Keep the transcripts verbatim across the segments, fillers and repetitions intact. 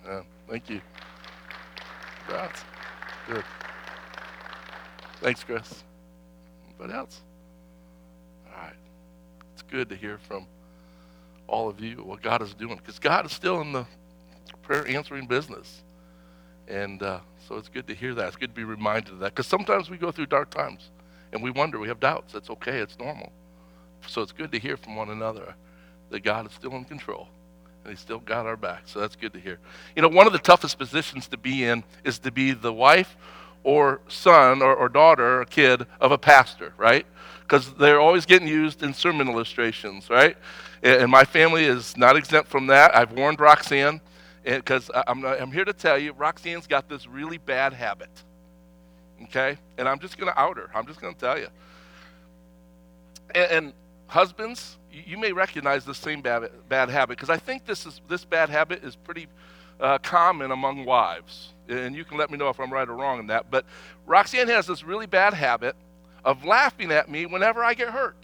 Yeah, thank you. Congrats. Good. Thanks, Chris. Anybody else? All right. It's good to hear from all of you what God is doing, because God is still in the prayer answering business. And uh, so it's good to hear that. It's good to be reminded of that, because sometimes we go through dark times and we wonder, we have doubts. That's okay. It's normal. So it's good to hear from one another that God is still in control and he's still got our back. So that's good to hear. You know, one of the toughest positions to be in is to be the wife or son or, or daughter or kid of a pastor, right? Because they're always getting used in sermon illustrations, right? And, and my family is not exempt from that. I've warned Roxanne, because I'm, I'm here to tell you, Roxanne's got this really bad habit, okay? And I'm just going to out her. I'm just going to tell you. And, and husbands, you, you may recognize the same bad, bad habit, because I think this is this bad habit is pretty uh, common among wives. And you can let me know if I'm right or wrong in that. But Roxanne has this really bad habit of laughing at me whenever I get hurt.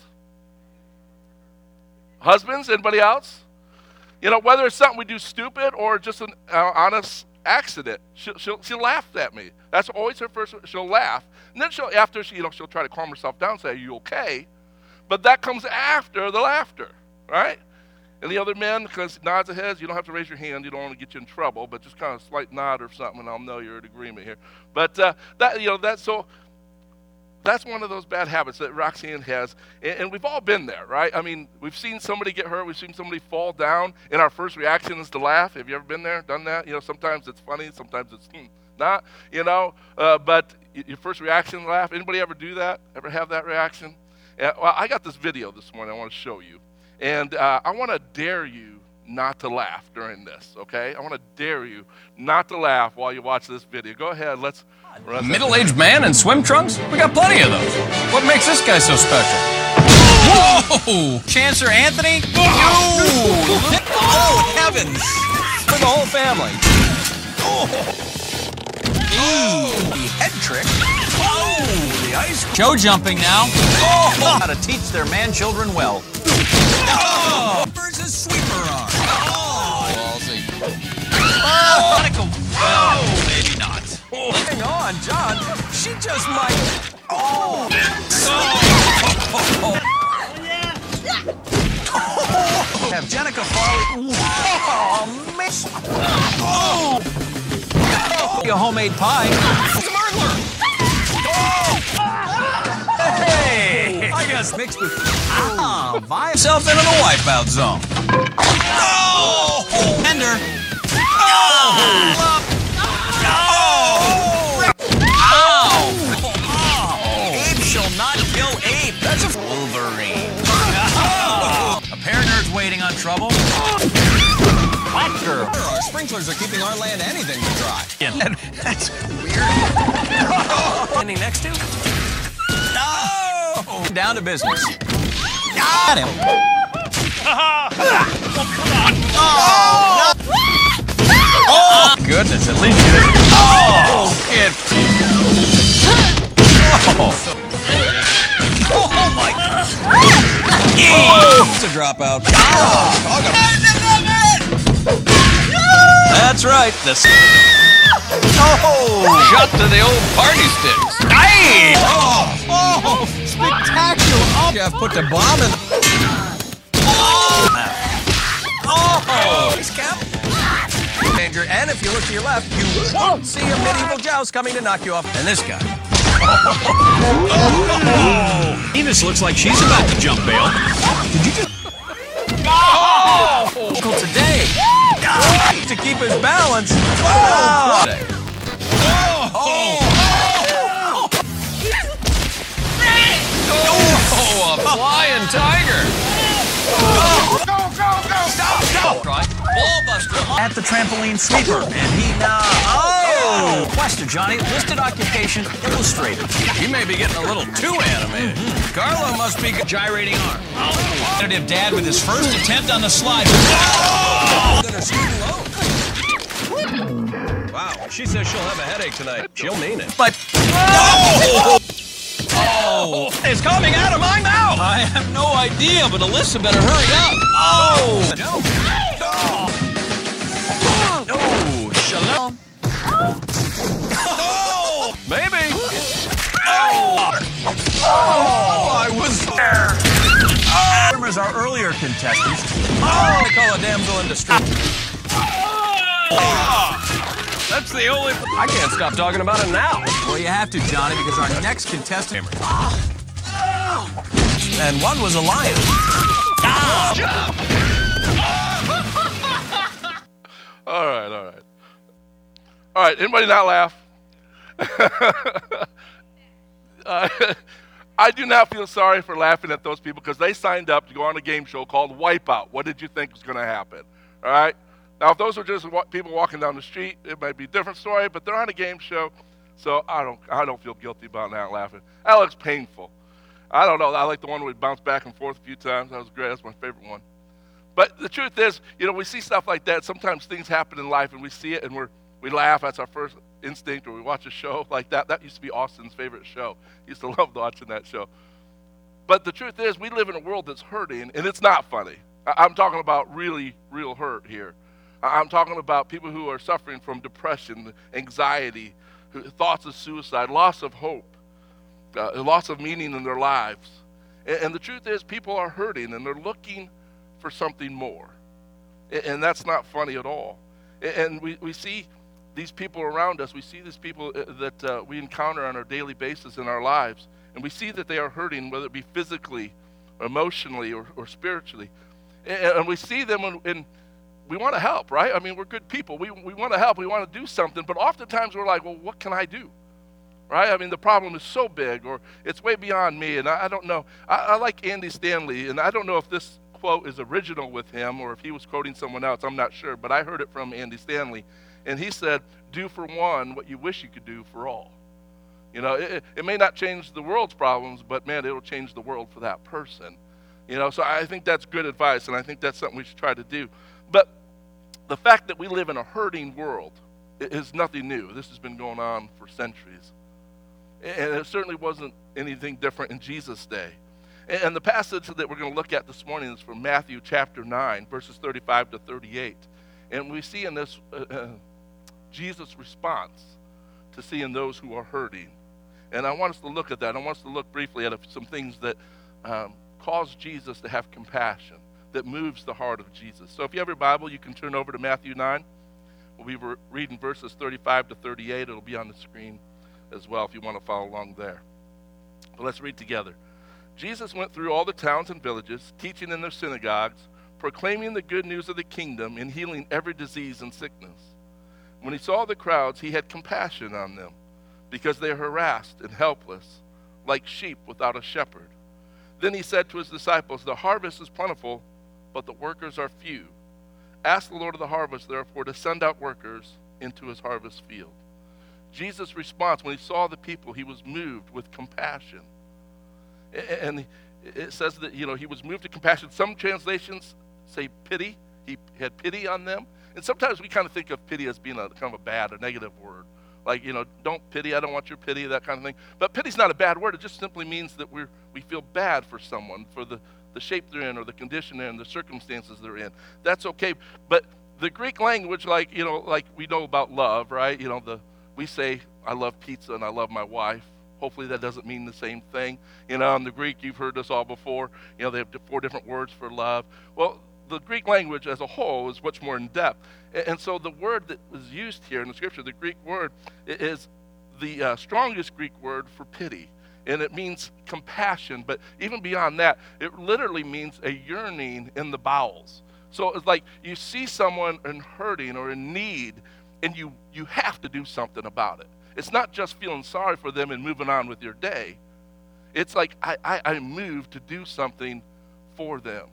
Husbands, anybody else? You know, whether it's something we do stupid or just an uh, honest accident, she'll, she'll, she'll laugh at me. That's always her first, she'll laugh. And then she'll, after she, you know, she'll try to calm herself down and say, are you okay? But that comes after the laughter, right? And the other men, because nods of heads, you don't have to raise your hand, you don't want to get you in trouble, but just kind of a slight nod or something, and I'll know you're in agreement here. But uh, that, you know, that's so, that's one of those bad habits that Roxanne has, and, and we've all been there, right? I mean, we've seen somebody get hurt, we've seen somebody fall down, and our first reaction is to laugh. Have you ever been there, done that? You know, sometimes it's funny, sometimes it's hmm, not, you know, uh, but your first reaction, laugh. Anybody ever do that? Ever have that reaction? Uh, well, I got this video this morning I want to show you, and uh, I want to dare you not to laugh during this, okay? I want to dare you not to laugh while you watch this video. Go ahead, let's run. Middle-aged man in swim trunks? We got plenty of those. What makes this guy so special? Whoa! Chancer Anthony? No! Oh, heavens! For the whole family. Oh! Ooh, the head trick. Oh, the ice. Show jumping now. Oh! How to teach their man-children well. Oh! Versus sweeper arm. Oh! Ballsy. Oh! Monica. Oh, maybe not. Oh. Hang on, John. She just might. Oh! Oh! Oh. Have Jenica Farley. Oh, miss. Oh! A homemade pie. It's a burglar. Oh. Hey! I guess mixed with. Ah, buy yourself into the wipeout zone. Oh! Ender. Oh! That's a Wolverine. A pair of nerds waiting on trouble. What girl? Our sprinklers are keeping our land anything but dry. Yeah. That's weird. Standing next to? No! Down to business. Got him. Oh, come on. Oh! Oh! Goodness, at least you didn't. Oh! Kid. Oh! Oh my! Oh, it's a dropout. Oh, that's right. The oh, shot to the old party sticks. Nice! Oh, oh, spectacular! Oh, Jeff put the bomb in. Oh, oh, nice cap. Danger, and if you look to your left, you won't see a medieval joust coming to knock you off. And this guy. Oh, Venus looks like she's about to jump bail. Did you just... Oh! Uncle today. Oh, to keep his balance. Oh! Oh! Oh! Oh, a flying tiger. Go, go, go! Stop, stop! Ball buster at the trampoline sweeper, and he now. Oh! Question, Johnny. Listed occupation illustrator. You may be getting a little too animated. Mm-hmm. Carlo must be gyrating arm. Oh. Competitive dad with his first attempt on the slide. Oh! Wow. She says she'll have a headache tonight. She'll mean it. But. Oh! Oh! It's coming out of my mouth! I have no idea, but Alyssa better hurry up. Oh! No. Oh! as our earlier contestants. Oh, they call a damsel in distress. That's the only... I can't stop talking about it now. Well, you have to, Johnny, because our next contestant... And one was a lion. All right, all right. All right, anybody not laugh? uh, I do not feel sorry for laughing at those people because they signed up to go on a game show called Wipeout. What did you think was going to happen? All right? Now, if those were just wa- people walking down the street, it might be a different story, but they're on a game show, so I don't I don't feel guilty about not laughing. That looks painful. I don't know. I like the one where we bounced back and forth a few times. That was great. That's my favorite one. But the truth is, you know, we see stuff like that. Sometimes things happen in life, and we see it, and we're we laugh. That's our first instinct. Or we watch a show like that. That used to be Austin's favorite show. He used to love watching that show. But the truth is, we live in a world that's hurting, and it's not funny. I- I'm talking about really, real hurt here. I- I'm talking about people who are suffering from depression, anxiety, who- thoughts of suicide, loss of hope, uh, loss of meaning in their lives. And, and the truth is, people are hurting, and they're looking for something more. And, and that's not funny at all. And, and we, we see these people around us. We see these people that uh, we encounter on a daily basis in our lives. And we see that they are hurting, whether it be physically, or emotionally, or, or spiritually. And, and we see them and, and we want to help, right? I mean, we're good people. We, we want to help. We want to do something. But oftentimes we're like, well, what can I do? Right? I mean, the problem is so big, or it's way beyond me, and I, I don't know. I, I like Andy Stanley, and I don't know if this quote is original with him or if he was quoting someone else. I'm not sure, but I heard it from Andy Stanley. And he said, do for one what you wish you could do for all. You know, it, it may not change the world's problems, but man, it'll change the world for that person. You know, so I think that's good advice, and I think that's something we should try to do. But the fact that we live in a hurting world is nothing new. This has been going on for centuries. And it certainly wasn't anything different in Jesus' day. And the passage that we're going to look at this morning is from Matthew chapter nine, verses thirty-five to thirty-eight. And we see in this uh, uh, Jesus' response to seeing those who are hurting. And I want us to look at that. I want us to look briefly at some things that um, cause Jesus to have compassion, that moves the heart of Jesus. So if you have your Bible, you can turn over to Matthew nine. We'll be re- reading verses thirty-five to thirty-eight. It'll be on the screen as well if you want to follow along there. But let's read together. Jesus went through all the towns and villages, teaching in their synagogues, proclaiming the good news of the kingdom and healing every disease and sickness. When he saw the crowds, he had compassion on them, because they are harassed and helpless, like sheep without a shepherd. Then he said to his disciples, the harvest is plentiful, but the workers are few. Ask the Lord of the harvest, therefore, to send out workers into his harvest field. Jesus' response, when he saw the people, he was moved with compassion. And it says that, you know, he was moved to compassion. Some translations say pity. He had pity on them. And sometimes we kind of think of pity as being a kind of a bad, a negative word. Like, you know, don't pity, I don't want your pity, that kind of thing. But pity's not a bad word. It just simply means that we're, we feel bad for someone, for the, the shape they're in, or the condition they're in, the circumstances they're in. That's okay. But the Greek language, like, you know, like we know about love, right? You know, the we say, I love pizza and I love my wife. Hopefully that doesn't mean the same thing. You know, in the Greek, you've heard this all before. You know, they have four different words for love. Well, the Greek language as a whole is much more in depth. And so the word that was used here in the scripture, the Greek word, is the uh, strongest Greek word for pity. And it means compassion. But even beyond that, it literally means a yearning in the bowels. So it's like you see someone in hurting or in need, and you, you have to do something about it. It's not just feeling sorry for them and moving on with your day. It's like I, I, I'm moved to do something for them.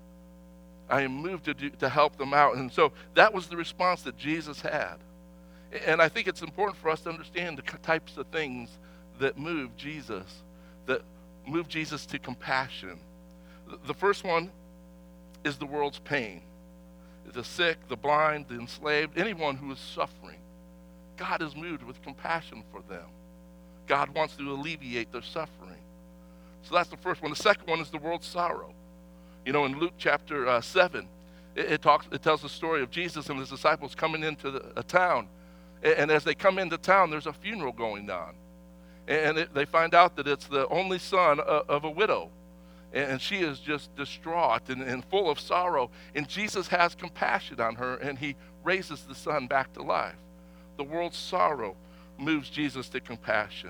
I am moved to do, to help them out. And so that was the response that Jesus had. And I think it's important for us to understand the types of things that move Jesus, that move Jesus to compassion. The first one is the world's pain. The sick, the blind, the enslaved, anyone who is suffering. God is moved with compassion for them. God wants to alleviate their suffering. So that's the first one. The second one is the world's sorrow. You know, in Luke chapter uh, seven, it, it talks. It tells the story of Jesus and his disciples coming into the, a town. And, and as they come into town, there's a funeral going on. And it, they find out that it's the only son of, of a widow. and she is just distraught and, and full of sorrow. And Jesus has compassion on her, and he raises the son back to life. The world's sorrow moves Jesus to compassion.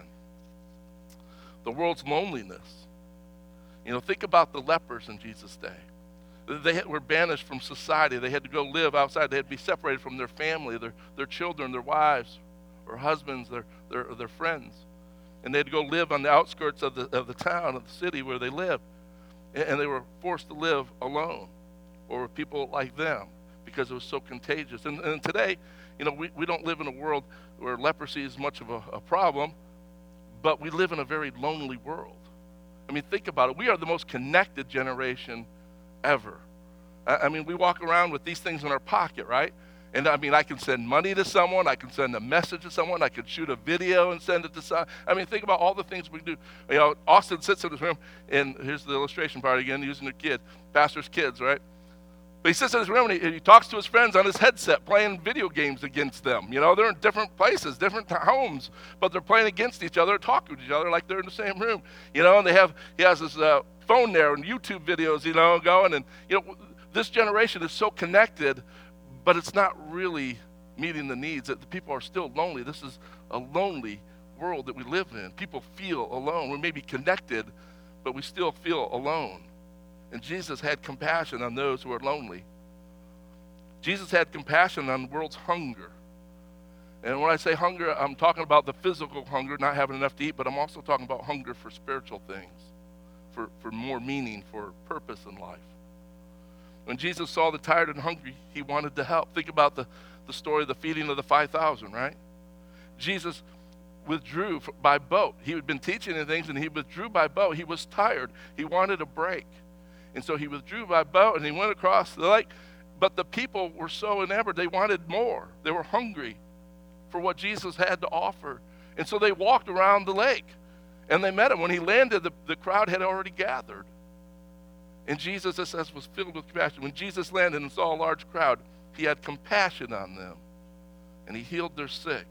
The world's loneliness. You know, think about the lepers in Jesus' day. They had, were banished from society. They had to go live outside. They had to be separated from their family, their, their children, their wives, or husbands, their, their, their friends. And they had to go live on the outskirts of the, of the town, of the city where they lived. And, and they were forced to live alone or with people like them because it was so contagious. And, and today, you know, we, we don't live in a world where leprosy is much of a, a problem, but we live in a very lonely world. I mean, think about it. We are the most connected generation ever. I, I mean, we walk around with these things in our pocket, right? And I mean, I can send money to someone. I can send a message to someone. I can shoot a video and send it to someone. I mean, think about all the things we do. You know, Austin sits in his room, and here's the illustration part again, using the kid, pastor's kids, right? But he sits in his room and he, and he talks to his friends on his headset, playing video games against them. You know, they're in different places, different homes, but they're playing against each other, talking to each other like they're in the same room. You know, and they have, he has his uh, phone there and YouTube videos, you know, going. And, you know, this generation is so connected, but it's not really meeting the needs. That the people are still lonely. This is a lonely world that we live in. People feel alone. We may be connected, but we still feel alone. And Jesus had compassion on those who are lonely. Jesus had compassion on the world's hunger. And when I say hunger, I'm talking about the physical hunger, not having enough to eat, but I'm also talking about hunger for spiritual things, for, for more meaning, for purpose in life. When Jesus saw the tired and hungry, he wanted to help. Think about the, the story of the feeding of the five thousand, right? Jesus withdrew by boat. He had been teaching and things, and he withdrew by boat. He was tired. He wanted a break. And so he withdrew by boat, and he went across the lake. But the people were so enamored, they wanted more. They were hungry for what Jesus had to offer. And so they walked around the lake, and they met him. When he landed, the, the crowd had already gathered. And Jesus, it says, was filled with compassion. When Jesus landed and saw a large crowd, he had compassion on them, and he healed their sick.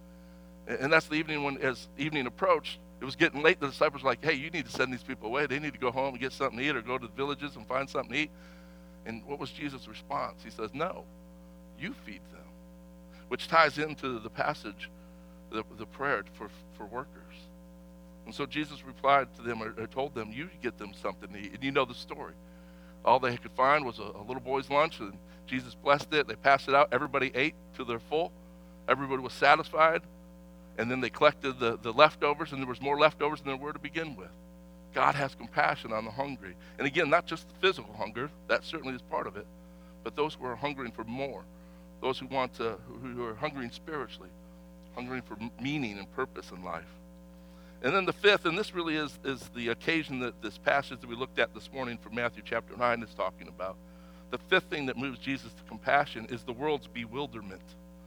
And that's the evening when, as evening approached, it was getting late. The disciples were like, hey, you need to send these people away. They need to go home and get something to eat or go to the villages and find something to eat. And what was Jesus' response? He says, no, you feed them, which ties into the passage, the, the prayer for, for workers. And so Jesus replied to them, or, or told them, you get them something to eat. And you know the story. All they could find was a, a little boy's lunch, and Jesus blessed it. They passed it out. Everybody ate to their full. Everybody was satisfied. And then they collected the, the leftovers, and there was more leftovers than there were to begin with. God has compassion on the hungry. And again, not just the physical hunger, that certainly is part of it, but those who are hungering for more, those who want to, who are hungering spiritually, hungering for meaning and purpose in life. And then the fifth, and this really is, is the occasion that this passage that we looked at this morning from Matthew chapter nine is talking about. The fifth thing that moves Jesus to compassion is the world's bewilderment.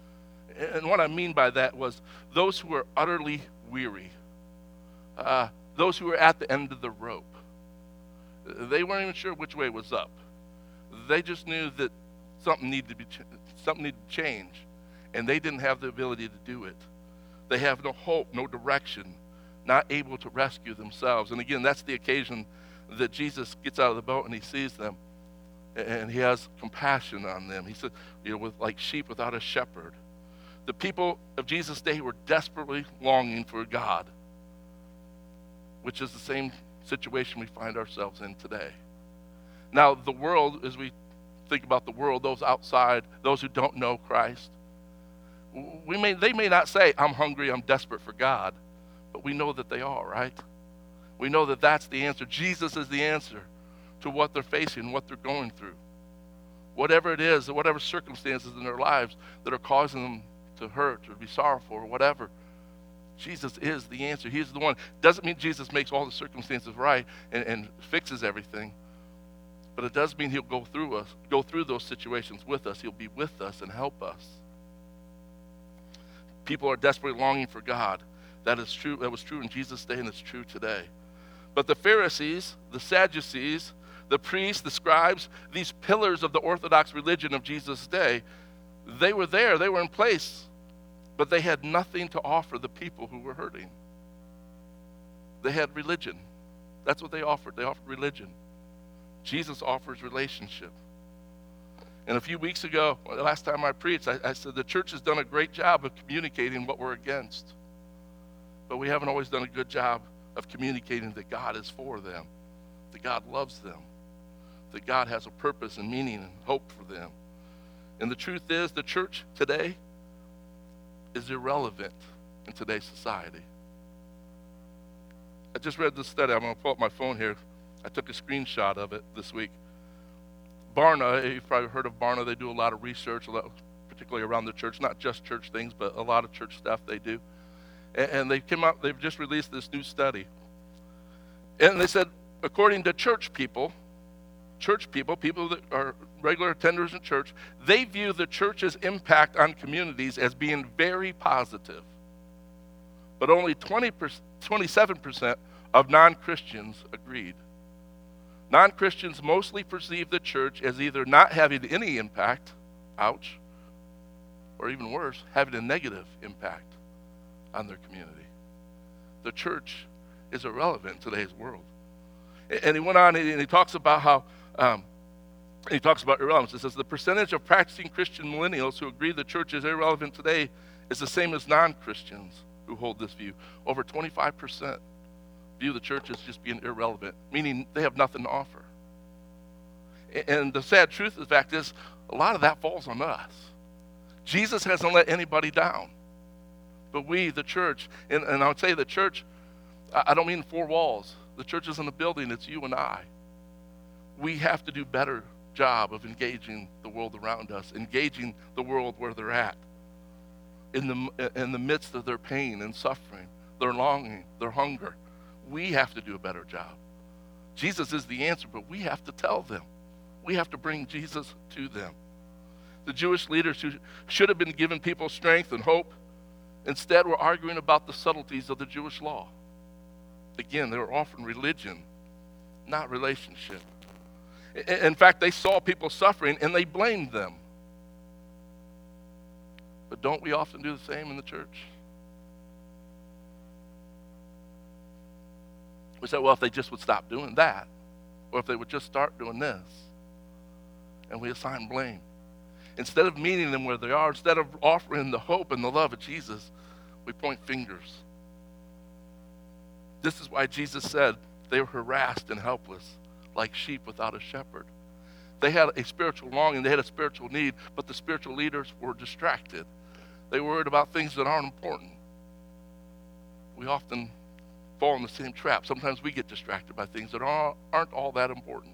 And what I mean by that was those who are utterly weary, uh, those who are at the end of the rope. They weren't even sure which way was up. They just knew that something needed to be ch- something needed to change, and they didn't have the ability to do it. They have no hope, no direction, not able to rescue themselves. And again, that's the occasion that Jesus gets out of the boat and he sees them, and he has compassion on them. He said, you know, with like sheep without a shepherd. The people of Jesus' day were desperately longing for God, which is the same situation we find ourselves in today. Now, the world, as we think about the world, those outside, those who don't know Christ, we may they may not say, I'm hungry, I'm desperate for God, but we know that they are, right? We know that that's the answer. Jesus is the answer to what they're facing, what they're going through. Whatever it is, whatever circumstances in their lives that are causing them to hurt or be sorrowful or whatever, Jesus is the answer. He's the one. Doesn't mean Jesus makes all the circumstances right and, and fixes everything, but it does mean he'll go through us, go through those situations with us. He'll be with us and help us. People are desperately longing for God. That is true. That was true in Jesus' day, and it's true today. But the Pharisees, the Sadducees, the priests, the scribes, these pillars of the Orthodox religion of Jesus' day, they were there. They were in place. But they had nothing to offer the people who were hurting. They had religion. That's what they offered. They offered religion. Jesus offers relationship. And a few weeks ago, the last time I preached, I, I said the church has done a great job of communicating what we're against. But we haven't always done a good job of communicating that God is for them, that God loves them, that God has a purpose and meaning and hope for them. And the truth is, the church today is irrelevant in today's society. I just read this study. I'm going to pull up my phone here. I took a screenshot of it this week. Barna, you've probably heard of Barna. They do a lot of research, a lot, particularly around the church, not just church things, but a lot of church stuff they do. And, and they came out, they've just released this new study. And they said, according to church people, church people, people that are regular attenders in church, they view the church's impact on communities as being very positive. But only twenty percent, twenty-seven percent of non-Christians agreed. Non-Christians mostly perceive the church as either not having any impact, ouch, or even worse, having a negative impact on their community. The church is irrelevant in today's world. And he went on and he talks about how, um, he talks about irrelevance. It says the percentage of practicing Christian millennials who agree the church is irrelevant today is the same as non-Christians who hold this view. Over twenty-five percent view the church as just being irrelevant, meaning they have nothing to offer. And the sad truth of the fact is, a lot of that falls on us. Jesus hasn't let anybody down. But we, the church, and, and I would say the church, I don't mean four walls. The church isn't a building, it's you and I. We have to do a better job of engaging the world around us, engaging the world where they're at, in the, in the midst of their pain and suffering, their longing, their hunger. We have to do a better job. Jesus is the answer, but we have to tell them. We have to bring Jesus to them. The Jewish leaders who should have been giving people strength and hope, instead were arguing about the subtleties of the Jewish law. Again, they were offering religion, not relationship. In fact, they saw people suffering and they blamed them. But don't we often do the same in the church? We say, well, if they just would stop doing that, or if they would just start doing this, and we assign blame. Instead of meeting them where they are, instead of offering the hope and the love of Jesus, we point fingers. This is why Jesus said they were harassed and helpless, like sheep without a shepherd. They had a spiritual longing, they had a spiritual need, but the spiritual leaders were distracted. They were worried about things that aren't important. We often fall in the same trap. Sometimes we get distracted by things that aren't all that important.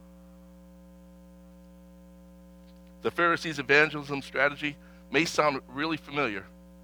The Pharisees' evangelism strategy may sound really familiar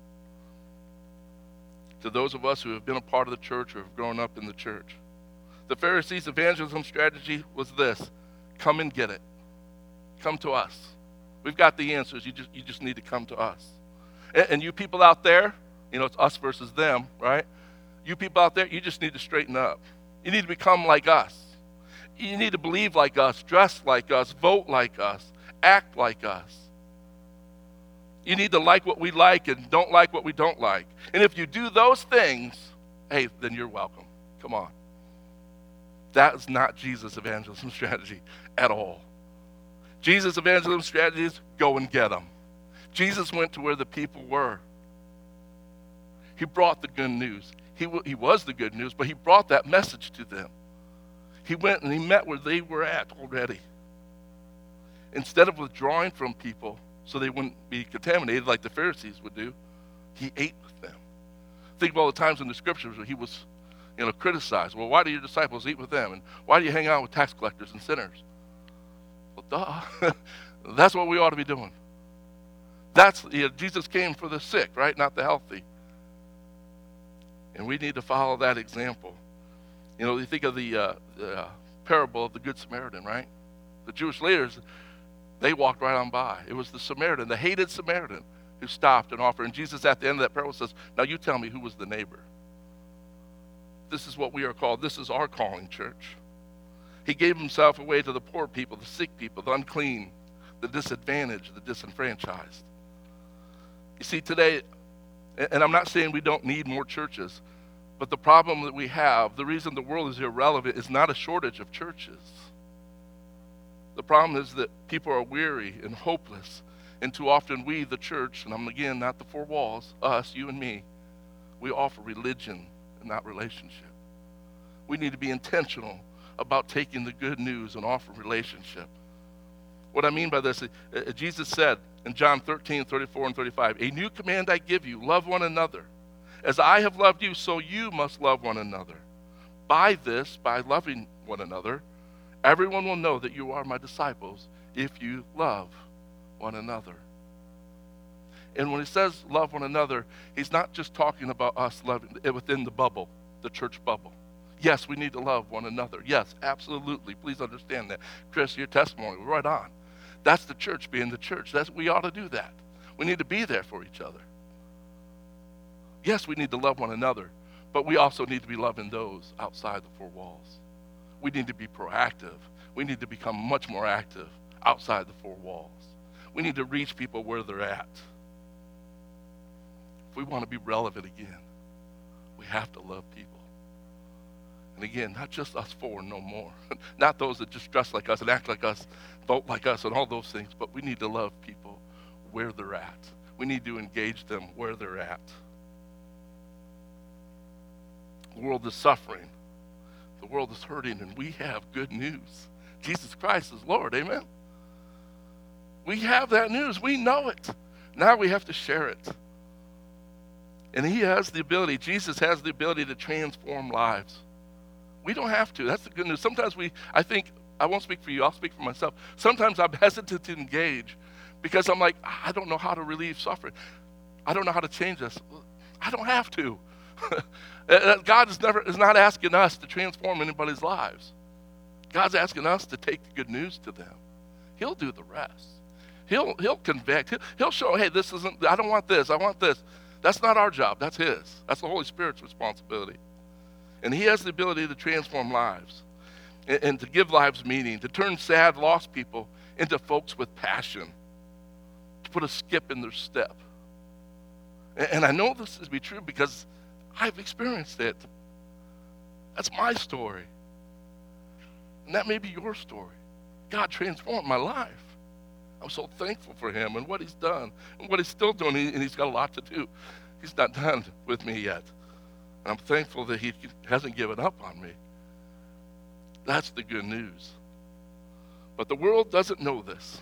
to those of us who have been a part of the church or have grown up in the church. The Pharisees' evangelism strategy was this: come and get it. Come to us. We've got the answers. You just, you just need to come to us. And, and you people out there, you know, it's us versus them, right? You people out there, you just need to straighten up. You need to become like us. You need to believe like us, dress like us, vote like us, act like us. You need to like what we like and don't like what we don't like. And if you do those things, hey, then you're welcome. Come on. That is not Jesus' evangelism strategy at all. Jesus' evangelism strategy is go and get them. Jesus went to where the people were. He brought the good news. He, w- he was the good news, but he brought that message to them. He went and he met where they were at already. Instead of withdrawing from people so they wouldn't be contaminated like the Pharisees would do, he ate with them. Think of all the times in the scriptures where he was, you know, criticized. Well, why do your disciples eat with them? And why do you hang out with tax collectors and sinners? Well, duh. That's what we ought to be doing. That's, you know, Jesus came for the sick, right? Not the healthy. And we need to follow that example. You know, you think of the, uh, the uh, parable of the Good Samaritan, right? The Jewish leaders, they walked right on by. It was the Samaritan, the hated Samaritan, who stopped and offered. And Jesus at the end of that parable says, now you tell me who was the neighbor. This is what we are called. This is our calling, church. He gave himself away to the poor people, the sick people, the unclean, the disadvantaged, the disenfranchised. You see, today, and I'm not saying we don't need more churches, But the problem that we have, the reason the world is irrelevant, is not a shortage of churches. The problem is that people are weary and hopeless. And too often we, the church, and I'm again not the four walls, us, you and me, we offer religion and not relationship. We need to be intentional about taking the good news and offering relationship. What I mean by this, uh, Jesus said in John thirteen, thirty-four and thirty-five, a new command I give you, love one another. As I have loved you, so you must love one another. By this, by loving one another, everyone will know that you are my disciples if you love one another. And when he says love one another, he's not just talking about us loving within the bubble, the church bubble. Yes, we need to love one another. Yes, absolutely. Please understand that. Chris, your testimony, right on. That's the church being the church. That's, we ought to do that. We need to be there for each other. Yes, we need to love one another, but we also need to be loving those outside the four walls. We need to be proactive. We need to become much more active outside the four walls. We need to reach people where they're at. If we want to be relevant again, we have to love people. And again, not just us four, no more. Not those that just dress like us and act like us, vote like us, and all those things, but we need to love people where they're at. We need to engage them where they're at. The world is suffering. The world is hurting, and we have good news. Jesus Christ is Lord, amen? We have that news. We know it. Now we have to share it. And he has the ability, Jesus has the ability to transform lives. We don't have to. That's the good news. Sometimes we, I think, I won't speak for you, I'll speak for myself. Sometimes I'm hesitant to engage because I'm like, I don't know how to relieve suffering. I don't know how to change this. I don't have to. God is never is not asking us to transform anybody's lives. God's asking us to take the good news to them. He'll do the rest. He'll he'll convict. He'll, he'll show, hey, this isn't, I don't want this, I want this. That's not our job, that's his. That's the Holy Spirit's responsibility. And he has the ability to transform lives and, and to give lives meaning, to turn sad, lost people into folks with passion, to put a skip in their step. And, and I know this is be true because I've experienced it. That's my story. And that may be your story. God transformed my life. I'm so thankful for him and what he's done and what he's still doing, and he's got a lot to do. He's not done with me yet. And I'm thankful that he hasn't given up on me. That's the good news. But the world doesn't know this.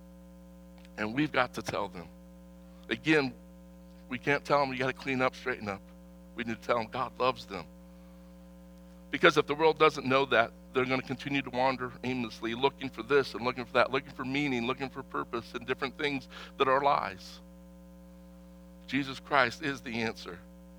And we've got to tell them. Again, we can't tell them you got to clean up, straighten up. We need to tell them God loves them. Because if the world doesn't know that, they're going to continue to wander aimlessly, looking for this and looking for that, looking for meaning, looking for purpose and different things that are lies. Jesus Christ is the answer.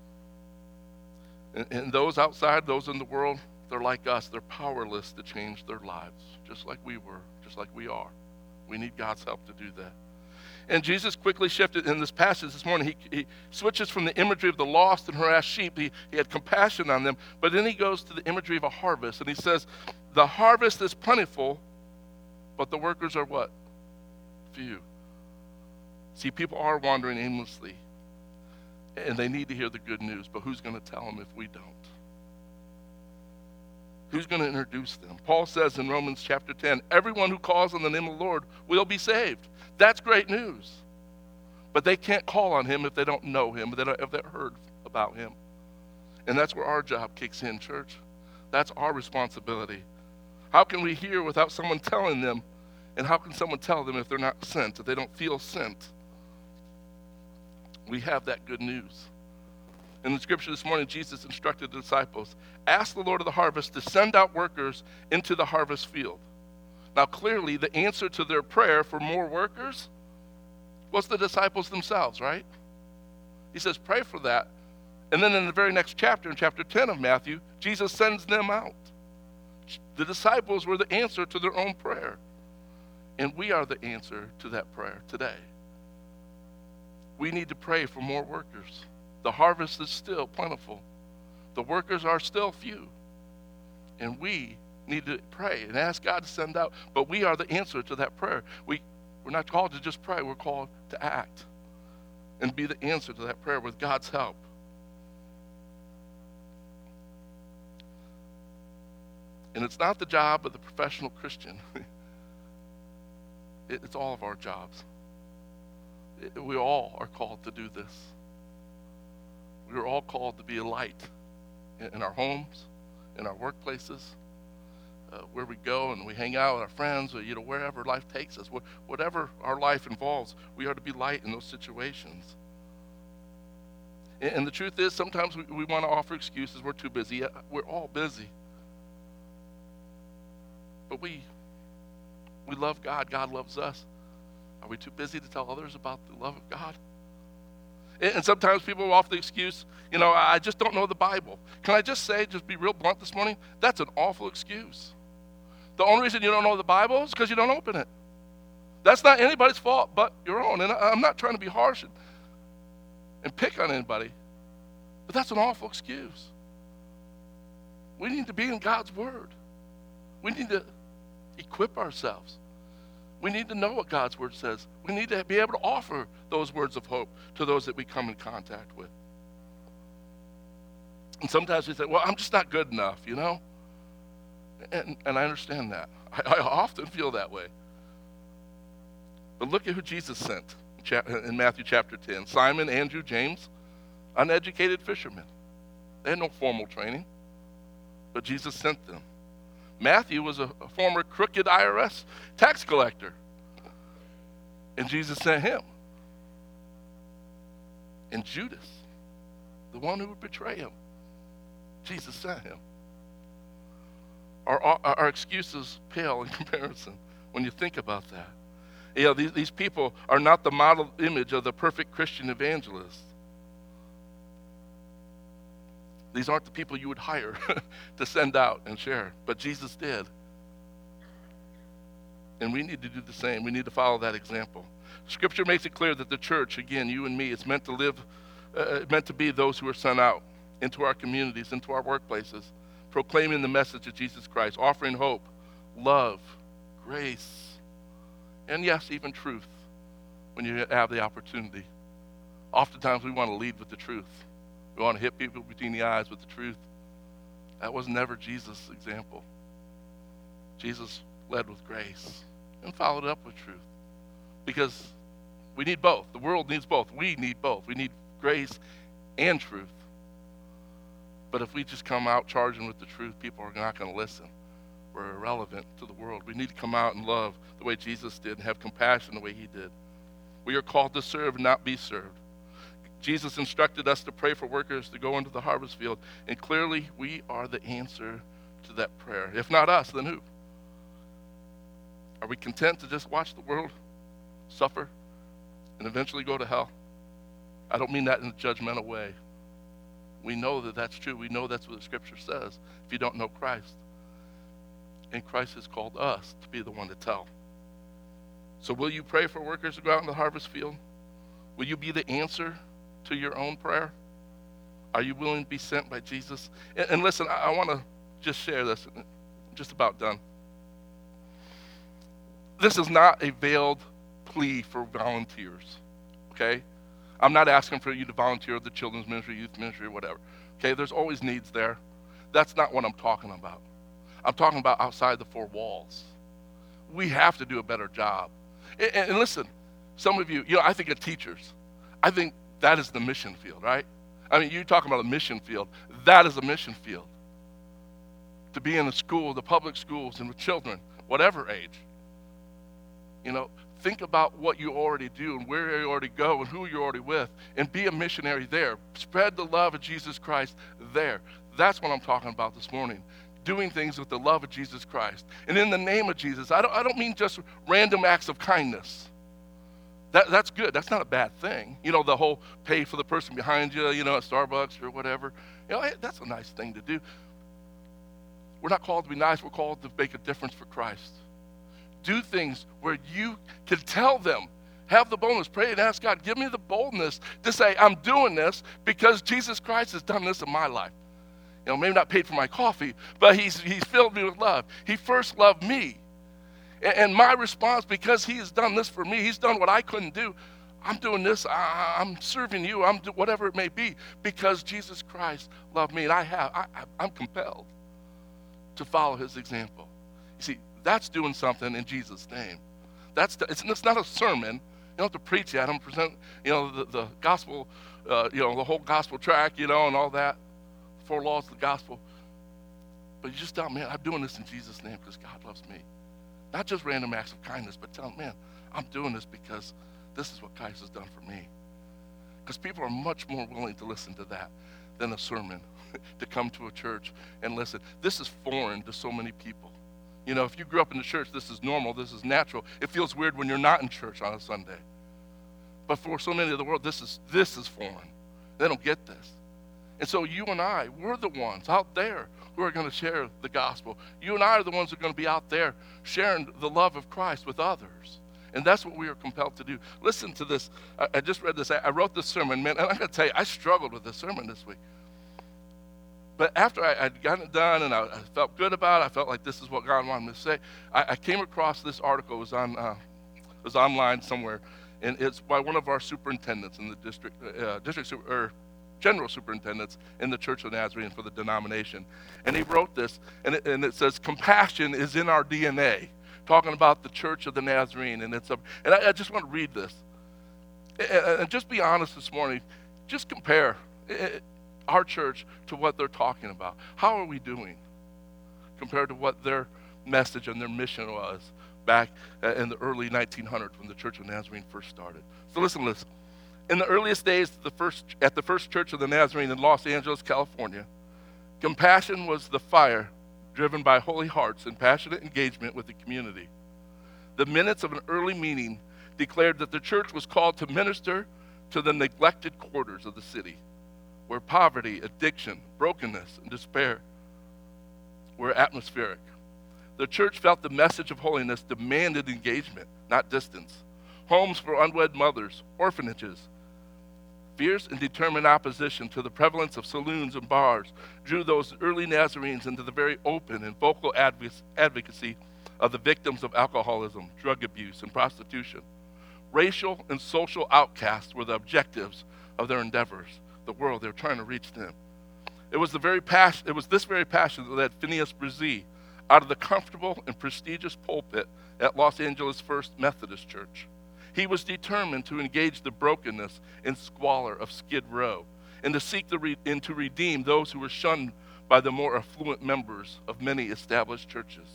And, and those outside, those in the world, they're like us. They're powerless to change their lives, just like we were, just like we are. We need God's help to do that. And Jesus quickly shifted in this passage this morning. He, he switches from the imagery of the lost and harassed sheep. He, he had compassion on them. But then he goes to the imagery of a harvest. And he says, the harvest is plentiful, but the workers are what? Few. See, people are wandering aimlessly. And they need to hear the good news. But who's going to tell them if we don't? Who's going to introduce them? Paul says in Romans chapter ten, everyone who calls on the name of the Lord will be saved. That's great news. But they can't call on him if they don't know him, if they don't, if they've heard about him. And that's where our job kicks in, church. That's our responsibility. How can we hear without someone telling them? And how can someone tell them if they're not sent, if they don't feel sent? We have that good news. In the scripture this morning, Jesus instructed the disciples, ask the Lord of the harvest to send out workers into the harvest field. Now, clearly, the answer to their prayer for more workers was the disciples themselves, right? He says, pray for that. And then in the very next chapter, in chapter ten of Matthew, Jesus sends them out. The disciples were the answer to their own prayer. And we are the answer to that prayer today. We need to pray for more workers. The harvest is still plentiful. The workers are still few. And we need to pray and ask God to send out. But we are the answer to that prayer. We, we're not called to just pray. We're called to act and be the answer to that prayer with God's help. And it's not the job of the professional Christian. it, it's all of our jobs. It, we all are called to do this. We are all called to be a light in, in our homes, in our workplaces, uh, where we go and we hang out with our friends, or, you know, wherever life takes us. Wh- whatever our life involves, we are to be light in those situations. And, and the truth is, sometimes we, we want to offer excuses. We're too busy. Yeah, we're all busy. But we, we love God. God loves us. Are we too busy to tell others about the love of God? And, and sometimes people will offer the excuse, you know, I just don't know the Bible. Can I just say, just be real blunt this morning? That's an awful excuse. The only reason you don't know the Bible is because you don't open it. That's not anybody's fault but your own. And I, I'm not trying to be harsh and, and pick on anybody, but that's an awful excuse. We need to be in God's Word. We need to equip ourselves. We need to know what God's Word says. We need to be able to offer those words of hope to those that we come in contact with. And sometimes we say, well, I'm just not good enough, you know? And, and I understand that. I, I often feel that way. But look at who Jesus sent in Matthew chapter ten. Simon, Andrew, James, uneducated fishermen. They had no formal training, but Jesus sent them. Matthew was a, a former crooked I R S tax collector, and Jesus sent him. And Judas, the one who would betray him, Jesus sent him. Our, our, our excuses pale in comparison when you think about that. You know, these, these people are not the model image of the perfect Christian evangelist. These aren't the people you would hire to send out and share, but Jesus did. And we need to do the same. We need to follow that example. Scripture makes it clear that the church, again, you and me, is meant to live, uh, meant to be those who are sent out into our communities, into our workplaces, proclaiming the message of Jesus Christ, offering hope, love, grace, and yes, even truth when you have the opportunity. Oftentimes we want to lead with the truth. We want to hit people between the eyes with the truth. That was never Jesus' example. Jesus led with grace and followed up with truth, because we need both. The world needs both. We need both. We need grace and truth. But if we just come out charging with the truth, people are not going to listen. We're irrelevant to the world. We need to come out and love the way Jesus did and have compassion the way he did. We are called to serve and not be served. Jesus instructed us to pray for workers to go into the harvest field, and clearly we are the answer to that prayer. If not us, then who? Are we content to just watch the world suffer and eventually go to hell? I don't mean that in a judgmental way. We know that that's true. We know that's what the Scripture says if you don't know Christ. And Christ has called us to be the one to tell. So will you pray for workers to go out in the harvest field? Will you be the answer to your own prayer? Are you willing to be sent by Jesus? And, and listen, I, I want to just share this. I'm just about done. This is not a veiled plea for volunteers, okay? I'm not asking for you to volunteer at the children's ministry, youth ministry, or whatever. Okay, there's always needs there. That's not what I'm talking about. I'm talking about outside the four walls. We have to do a better job. And, and listen, some of you, you know, I think of teachers. I think that is the mission field, right? I mean, you're talking about a mission field. That is a mission field. To be in the school, the public schools, and with children, whatever age. You know, think about what you already do and where you already go and who you're already with, and be a missionary there. Spread the love of Jesus Christ there. That's what I'm talking about this morning. Doing things with the love of Jesus Christ. And in the name of Jesus, I don't, I don't mean just random acts of kindness. That, that's good. That's not a bad thing. You know, the whole pay for the person behind you, you know, at Starbucks or whatever. You know, hey, that's a nice thing to do. We're not called to be nice. We're called to make a difference for Christ. Do things where you can tell them, have the boldness, pray and ask God, give me the boldness to say, I'm doing this because Jesus Christ has done this in my life. You know, maybe not paid for my coffee, but he's he's filled me with love. He first loved me. And, and my response, because he has done this for me, he's done what I couldn't do. I'm doing this, I, I'm serving you, I'm do, whatever it may be, because Jesus Christ loved me, and I have, I, I, I'm compelled to follow his example. You see, that's doing something in Jesus' name. That's the, it's, it's not a sermon. You don't have to preach at them, present, you know, the, the gospel, uh, you know, the whole gospel track, you know, and all that, four laws of the gospel. But you just tell them, man, I'm doing this in Jesus' name because God loves me. Not just random acts of kindness, but tell them, man, I'm doing this because this is what Christ has done for me. Because people are much more willing to listen to that than a sermon, to come to a church and listen. This is foreign to so many people. You know, if you grew up in the church, this is normal, this is natural. It feels weird when you're not in church on a Sunday. But for so many of the world, this is this is foreign. They don't get this. And so you and I, we're the ones out there who are going to share the gospel. You and I are the ones who are going to be out there sharing the love of Christ with others. And that's what we are compelled to do. Listen to this. I, I just read this. I, I wrote this sermon, man, and I'm going to tell you, I struggled with this sermon this week. But after I, I'd gotten it done and I, I felt good about it, I felt like this is what God wanted me to say, I, I came across this article. It was, on, uh, it was online somewhere, and it's by one of our superintendents in the district, uh, district super, or general superintendents in the Church of the Nazarene for the denomination. And he wrote this, and it, and it says, compassion is in our D N A, talking about the Church of the Nazarene. And, it's a, and I, I just want to read this. And, and just be honest this morning. Just compare it, our church to what they're talking about. How are we doing compared to what their message and their mission was back in the early nineteen hundreds when the Church of the Nazarene first started? So listen to this. In the earliest days of the first, at the first Church of the Nazarene in Los Angeles, California, compassion was the fire driven by holy hearts and passionate engagement with the community. The minutes of an early meeting declared that the church was called to minister to the neglected quarters of the city, where poverty, addiction, brokenness, and despair were atmospheric. The church felt the message of holiness demanded engagement, not distance. Homes for unwed mothers, orphanages. Fierce and determined opposition to the prevalence of saloons and bars drew those early Nazarenes into the very open and vocal advocacy of the victims of alcoholism, drug abuse, and prostitution. Racial and social outcasts were the objectives of their endeavors. The world, they were trying to reach them. It was the very passion, it was this very passion that led Phineas Bresee out of the comfortable and prestigious pulpit at Los Angeles First Methodist Church. He was determined to engage the brokenness and squalor of Skid Row and to seek the re- and to redeem those who were shunned by the more affluent members of many established churches.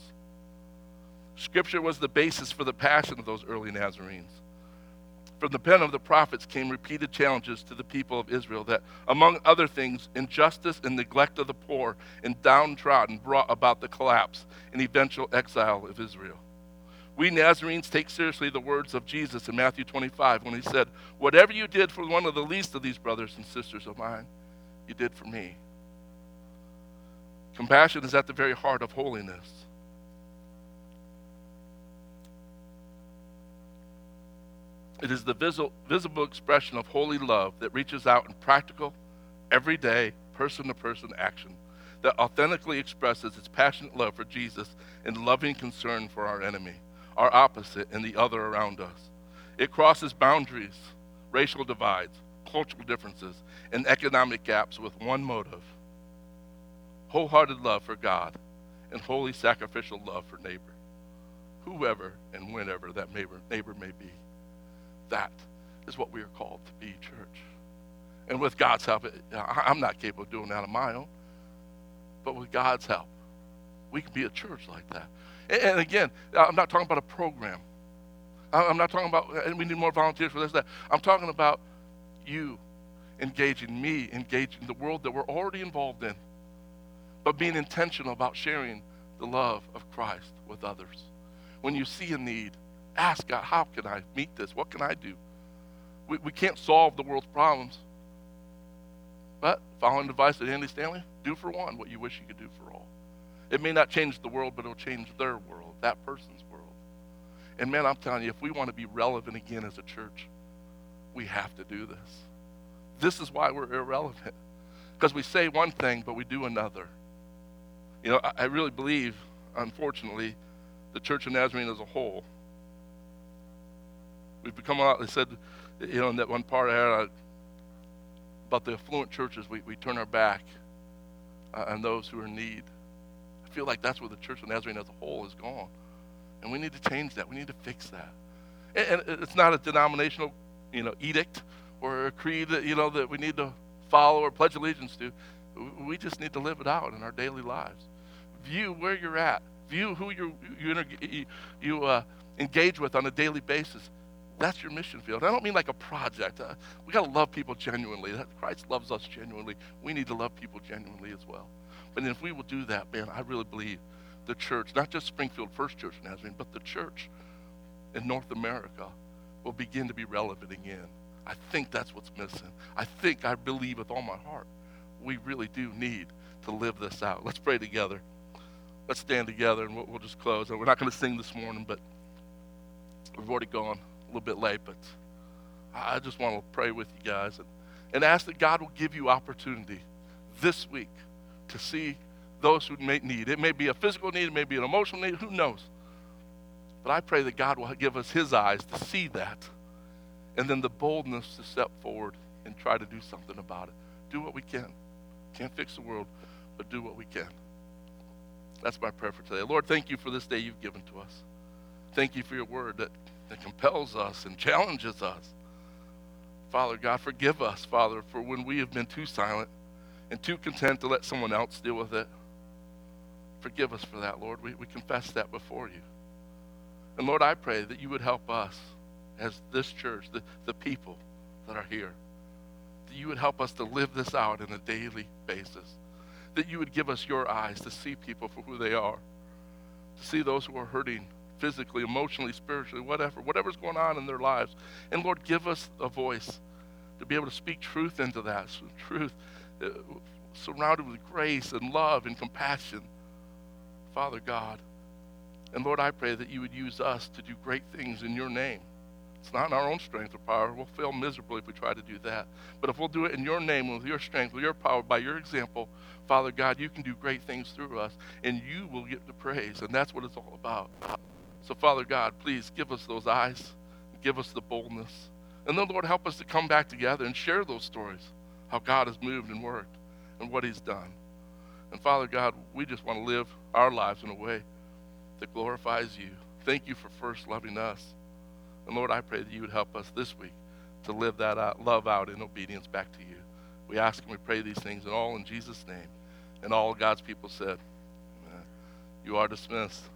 Scripture was the basis for the passion of those early Nazarenes. From the pen of the prophets came repeated challenges to the people of Israel that, among other things, injustice and neglect of the poor and downtrodden brought about the collapse and eventual exile of Israel. We Nazarenes take seriously the words of Jesus in Matthew twenty-five when he said, whatever you did for one of the least of these brothers and sisters of mine, you did for me. Compassion is at the very heart of holiness. It is the visible, visible expression of holy love that reaches out in practical, everyday, person-to-person action that authentically expresses its passionate love for Jesus and loving concern for our enemy, our opposite, and the other around us. It crosses boundaries, racial divides, cultural differences, and economic gaps with one motive: wholehearted love for God and holy sacrificial love for neighbor, whoever and whenever that neighbor, neighbor may be. That is what we are called to be, church. And with God's help, I'm not capable of doing that on my own, but with God's help, we can be a church like that. And again, I'm not talking about a program. I'm not talking about, and we need more volunteers for this, that. I'm talking about you engaging, me engaging the world that we're already involved in, but being intentional about sharing the love of Christ with others. When you see a need, ask God, how can I meet this? What can I do? We, we can't solve the world's problems, but following the advice of Andy Stanley, do for one what you wish you could do for all. It may not change the world, but it'll change their world, that person's world. And man, I'm telling you, if we want to be relevant again as a church, we have to do this. This is why we're irrelevant, because we say one thing, but we do another. You know, I, I really believe, unfortunately, the Church of Nazarene as a whole, we've become a lot, they said, you know, in that one part I had about the affluent churches, we, we turn our back uh, on those who are in need. I feel like that's where the Church of Nazarene as a whole is gone. And we need to change that. We need to fix that. And, and it's not a denominational, you know, edict or a creed that, you know, that we need to follow or pledge allegiance to. We just need to live it out in our daily lives. View where you're at. View who you you, you, you uh, engage with on a daily basis. That's your mission field. I don't mean like a project. Uh, we got to love people genuinely. Christ loves us genuinely. We need to love people genuinely as well. But if we will do that, man, I really believe the church, not just Springfield First Church Nazarene, but the church in North America will begin to be relevant again. I think that's what's missing. I think, I believe with all my heart, we really do need to live this out. Let's pray together. Let's stand together and we'll, we'll just close. And we're not going to sing this morning, but we've already gone a little bit late, but I just want to pray with you guys and, and ask that God will give you opportunity this week to see those who may need. It may be a physical need, it may be an emotional need, who knows? But I pray that God will give us his eyes to see that and then the boldness to step forward and try to do something about it. Do what we can. Can't fix the world, but do what we can. That's my prayer for today. Lord, thank you for this day you've given to us. Thank you for your word that, that compels us and challenges us. Father God, forgive us, Father, for when we have been too silent and too content to let someone else deal with it. Forgive us for that, Lord. We, we confess that before you. And Lord, I pray that you would help us as this church, the, the people that are here, that you would help us to live this out on a daily basis, that you would give us your eyes to see people for who they are, to see those who are hurting physically, emotionally, spiritually, whatever, whatever's going on in their lives. And Lord, give us a voice to be able to speak truth into that, so truth uh, surrounded with grace and love and compassion, Father God. And Lord, I pray that you would use us to do great things in your name. It's not in our own strength or power. We'll fail miserably if we try to do that. But if we'll do it in your name, with your strength, with your power, by your example, Father God, you can do great things through us, and you will get the praise. And that's what it's all about. So, Father God, please give us those eyes. Give us the boldness. And then, Lord, help us to come back together and share those stories, how God has moved and worked and what he's done. And, Father God, we just want to live our lives in a way that glorifies you. Thank you for first loving us. And Lord, I pray that you would help us this week to live that out, love out in obedience back to you. We ask and we pray these things and all in Jesus' name. And all God's people said, amen. You are dismissed.